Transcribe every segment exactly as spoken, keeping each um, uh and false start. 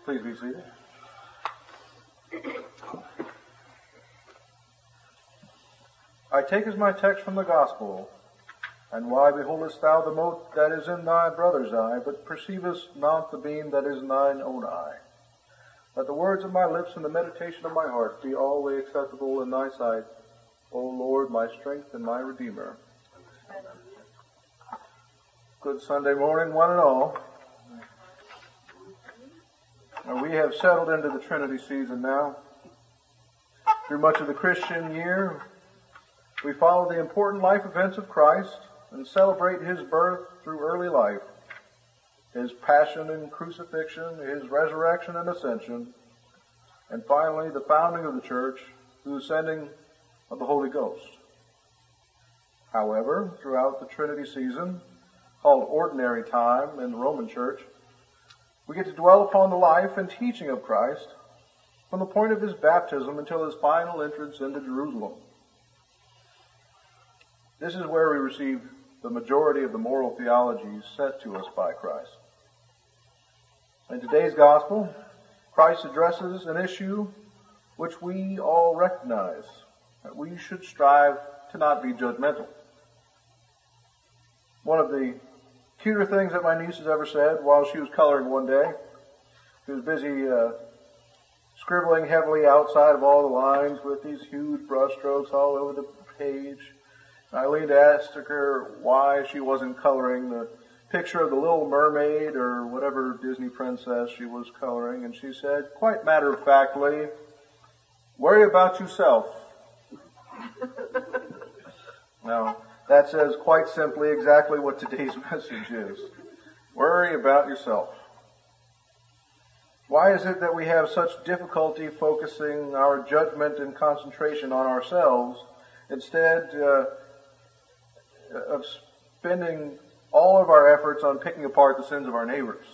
Please be seated. I take as my text from the Gospel, and why beholdest thou the mote that is in thy brother's eye, but perceivest not the beam that is in thine own eye? Let the words of my lips and the meditation of my heart be always acceptable in thy sight, O Lord, my strength and my Redeemer. Good Sunday morning, one and all. Now, we have settled into the Trinity season now. Through much of the Christian year, we follow the important life events of Christ and celebrate His birth through early life, His passion and crucifixion, His resurrection and ascension, and finally the founding of the church through the sending of the Holy Ghost. However, throughout the Trinity season, called ordinary time in the Roman Church, we get to dwell upon the life and teaching of Christ from the point of His baptism until His final entrance into Jerusalem. This is where we receive the majority of the moral theologies sent to us by Christ. In today's Gospel, Christ addresses an issue which we all recognize, that we should strive to not be judgmental. One of the cuter things that my niece has ever said while she was coloring one day, she was busy uh, scribbling heavily outside of all the lines with these huge brush strokes all over the page. I leaned to ask her why she wasn't coloring the picture of the Little Mermaid or whatever Disney princess she was coloring, and she said, quite matter-of-factly, worry about yourself. Now, that says quite simply exactly what today's message is. Worry about yourself. Why is it that we have such difficulty focusing our judgment and concentration on ourselves instead uh, of spending all of our efforts on picking apart the sins of our neighbors?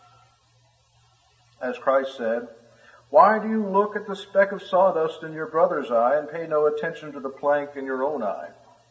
As Christ said, why do you look at the speck of sawdust in your brother's eye and pay no attention to the plank in your own eye?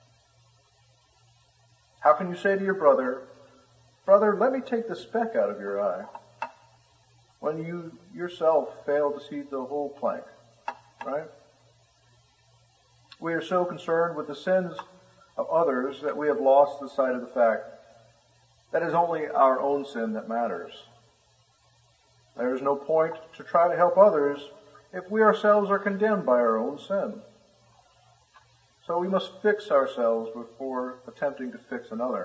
How can you say to your brother, brother, let me take the speck out of your eye, when you yourself fail to see the whole plank, right? We are so concerned with the sins of others that we have lost the sight of the fact that it is only our own sin that matters. There is no point to try to help others if we ourselves are condemned by our own sin. So we must fix ourselves before attempting to fix another.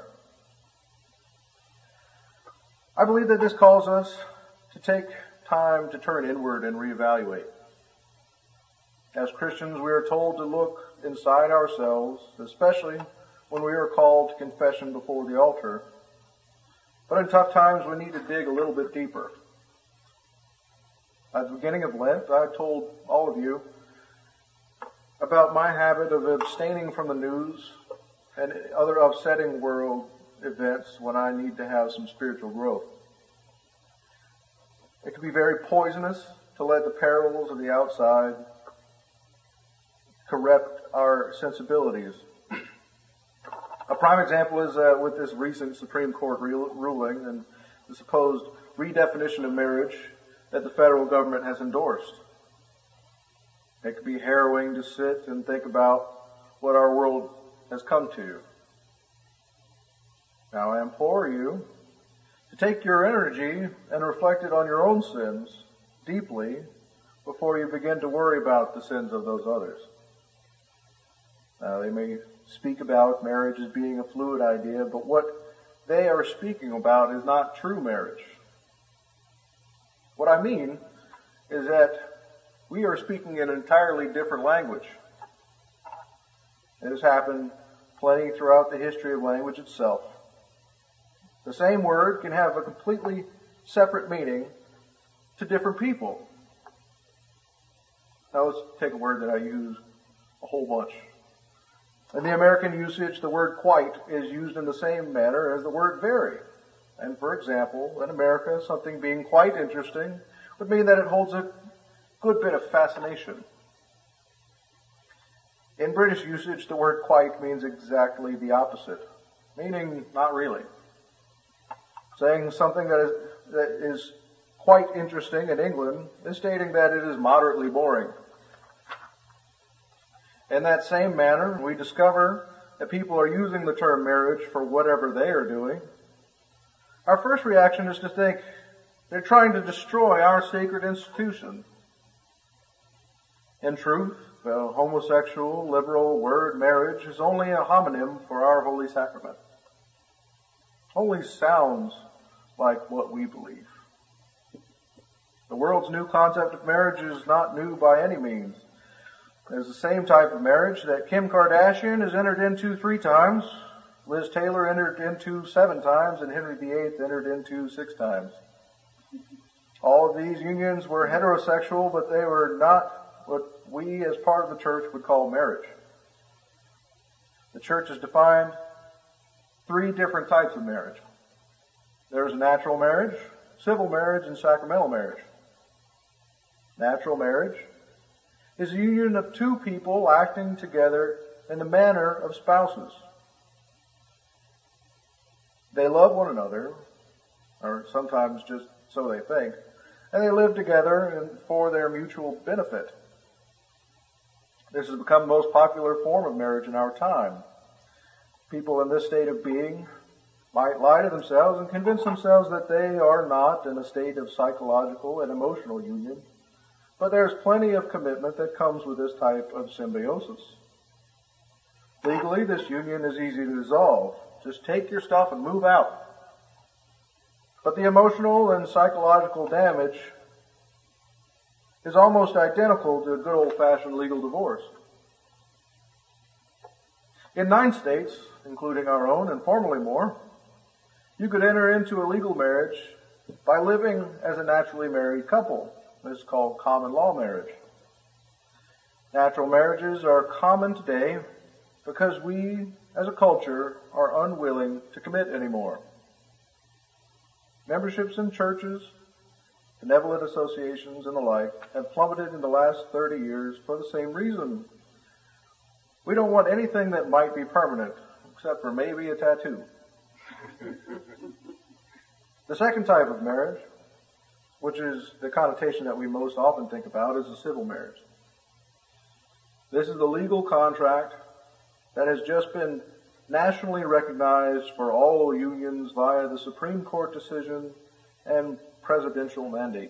I believe that this calls us to take time to turn inward and reevaluate. As Christians, we are told to look inside ourselves, especially when we are called to confession before the altar. But in tough times, we need to dig a little bit deeper. At the beginning of Lent, I told all of you about my habit of abstaining from the news and other upsetting world events when I need to have some spiritual growth. It can be very poisonous to let the perils of the outside corrupt our sensibilities. A prime example is uh, with this recent Supreme Court re- ruling and the supposed redefinition of marriage that the federal government has endorsed. It can be harrowing to sit and think about what our world has come to. Now I implore you to take your energy and reflect it on your own sins deeply before you begin to worry about the sins of those others. Now, they may speak about marriage as being a fluid idea, but what they are speaking about is not true marriage. What I mean is that we are speaking an entirely different language. It has happened plenty throughout the history of language itself. The same word can have a completely separate meaning to different people. Now let's take a word that I use a whole bunch. In the American usage, the word quite is used in the same manner as the word very. And for example, in America, something being quite interesting would mean that it holds a good bit of fascination. In British usage, the word quite means exactly the opposite, meaning not really. Saying something that is, that is quite interesting in England is stating that it is moderately boring. In that same manner, we discover that people are using the term marriage for whatever they are doing. Our first reaction is to think they're trying to destroy our sacred institution. In truth, the homosexual, liberal word marriage is only a homonym for our holy sacrament. Only sounds like what we believe. The world's new concept of marriage is not new by any means. It's the same type of marriage that Kim Kardashian has entered into three times, Liz Taylor entered into seven times, and Henry the Eighth entered into six times. All of these unions were heterosexual, but they were not what we as part of the church would call marriage. The church has defined three different types of marriage. There's natural marriage, civil marriage, and sacramental marriage. Natural marriage is a union of two people acting together in the manner of spouses. They love one another, or sometimes just so they think, and they live together and for their mutual benefit. This has become the most popular form of marriage in our time. People in this state of being might lie to themselves and convince themselves that they are not in a state of psychological and emotional union, but there's plenty of commitment that comes with this type of symbiosis. Legally, this union is easy to dissolve. Just take your stuff and move out. But the emotional and psychological damage is almost identical to a good old-fashioned legal divorce. In nine states, including our own and formerly more, you could enter into a legal marriage by living as a naturally married couple. This is called common law marriage. Natural marriages are common today because we, as a culture, are unwilling to commit anymore. Memberships in churches, benevolent associations, and the like have plummeted in the last thirty years for the same reason. We don't want anything that might be permanent, except for maybe a tattoo. The second type of marriage, which is the connotation that we most often think about, is a civil marriage. This is the legal contract that has just been nationally recognized for all unions via the Supreme Court decision and presidential mandate.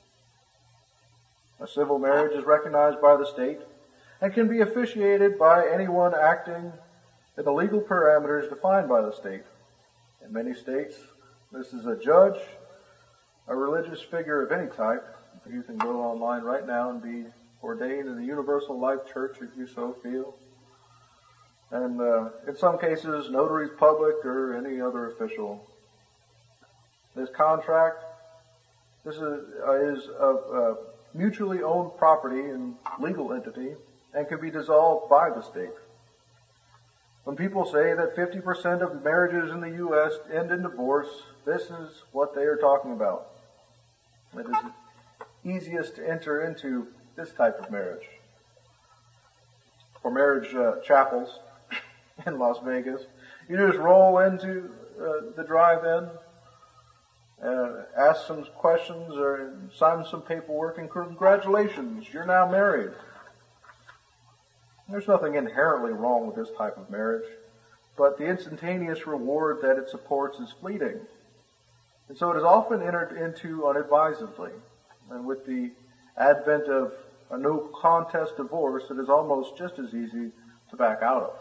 A civil marriage is recognized by the state and can be officiated by anyone acting in the legal parameters defined by the state. In many states, this is a judge, a religious figure of any type. You can go online right now and be ordained in the Universal Life Church if you so feel. And uh, in some cases, notaries public or any other official. This contract, this is, uh, is of uh, mutually owned property and legal entity and can be dissolved by the state. When people say that fifty percent of marriages in the U S end in divorce, this is what they are talking about. It is easiest to enter into this type of marriage. For marriage uh, chapels in Las Vegas, you just roll into uh, the drive-in, uh, ask some questions or sign some paperwork, and congratulations, you're now married. There's nothing inherently wrong with this type of marriage, but the instantaneous reward that it supports is fleeting. And so it is often entered into unadvisedly. And with the advent of a no contest divorce, it is almost just as easy to back out of.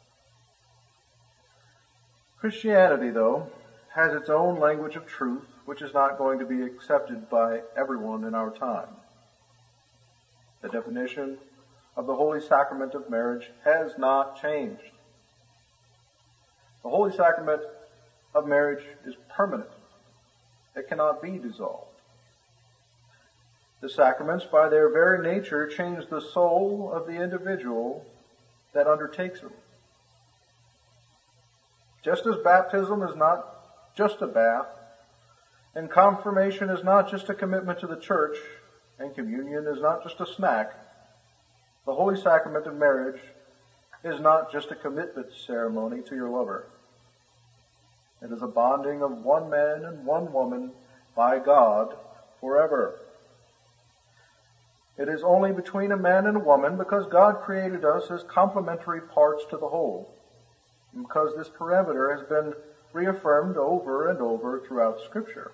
Christianity, though, has its own language of truth, which is not going to be accepted by everyone in our time. The definition of the Holy Sacrament of marriage has not changed. The Holy Sacrament of marriage is permanent. It cannot be dissolved. The sacraments, by their very nature, change the soul of the individual that undertakes them. Just as baptism is not just a bath, and confirmation is not just a commitment to the church, and communion is not just a snack, the Holy Sacrament of marriage is not just a commitment ceremony to your lover. It is a bonding of one man and one woman by God forever. It is only between a man and a woman because God created us as complementary parts to the whole, and because this parameter has been reaffirmed over and over throughout Scripture.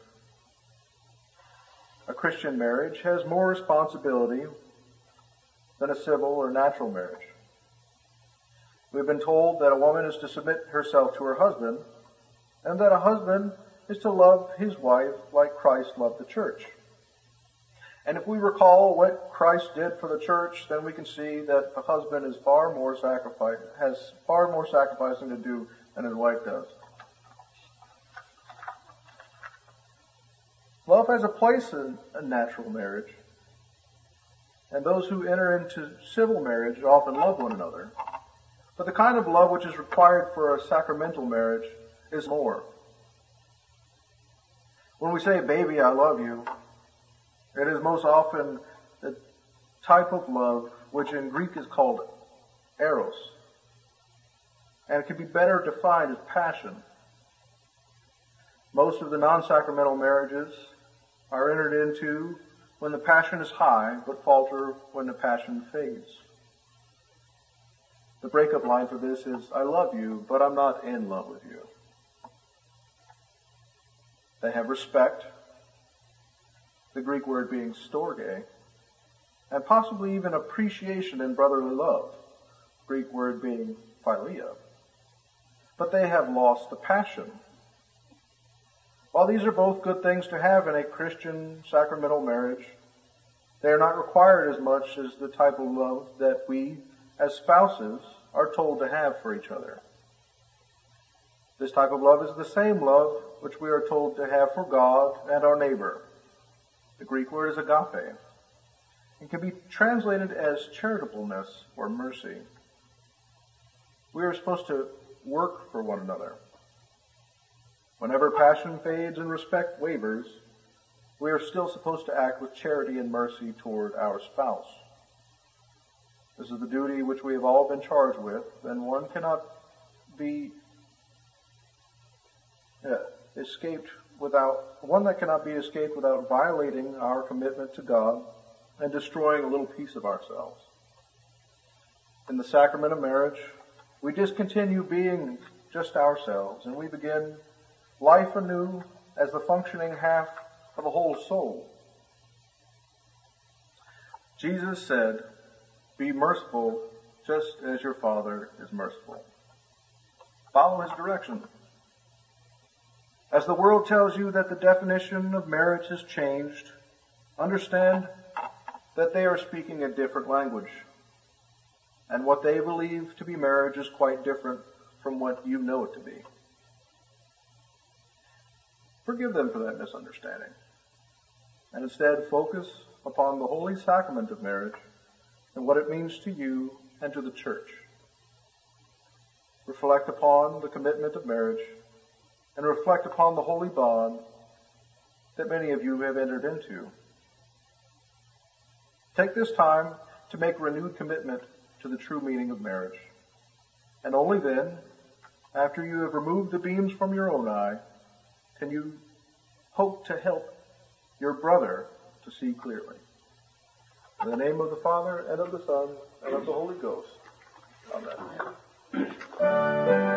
A Christian marriage has more responsibility than a civil or natural marriage. We've been told that a woman is to submit herself to her husband, and that a husband is to love his wife like Christ loved the church. And if we recall what Christ did for the church, then we can see that the husband is far more sacrifice, has far more sacrificing to do than his wife does. Love has a place in a natural marriage, and those who enter into civil marriage often love one another. But the kind of love which is required for a sacramental marriage is more. When we say, "Baby, I love you," it is most often the type of love which in Greek is called eros, and it can be better defined as passion. Most of the non-sacramental marriages are entered into when the passion is high, but falter when the passion fades. The breakup line for this is, "I love you, but I'm not in love with you." They have respect, the Greek word being storge, and possibly even appreciation in brotherly love, Greek word being philia. But they have lost the passion. While these are both good things to have in a Christian sacramental marriage, they are not required as much as the type of love that we, as spouses, are told to have for each other. This type of love is the same love which we are told to have for God and our neighbor. The Greek word is agape, and can be translated as charitableness or mercy. We are supposed to work for one another. Whenever passion fades and respect wavers, we are still supposed to act with charity and mercy toward our spouse. This is the duty which we have all been charged with, and one cannot be uh, escaped without one that cannot be escaped without violating our commitment to God and destroying a little piece of ourselves. In the sacrament of marriage, we discontinue being just ourselves, and we begin life anew as the functioning half of a whole soul. Jesus said, "Be merciful just as your Father is merciful." Follow his direction. As the world tells you that the definition of marriage has changed, understand that they are speaking a different language, and what they believe to be marriage is quite different from what you know it to be. Forgive them for that misunderstanding, and instead focus upon the holy sacrament of marriage and what it means to you and to the church. Reflect upon the commitment of marriage and reflect upon the holy bond that many of you have entered into. Take this time to make renewed commitment to the true meaning of marriage, and only then, after you have removed the beams from your own eye, can you hope to help your brother to see clearly. In the name of the Father, and of the Son, and of the Holy Ghost. Amen.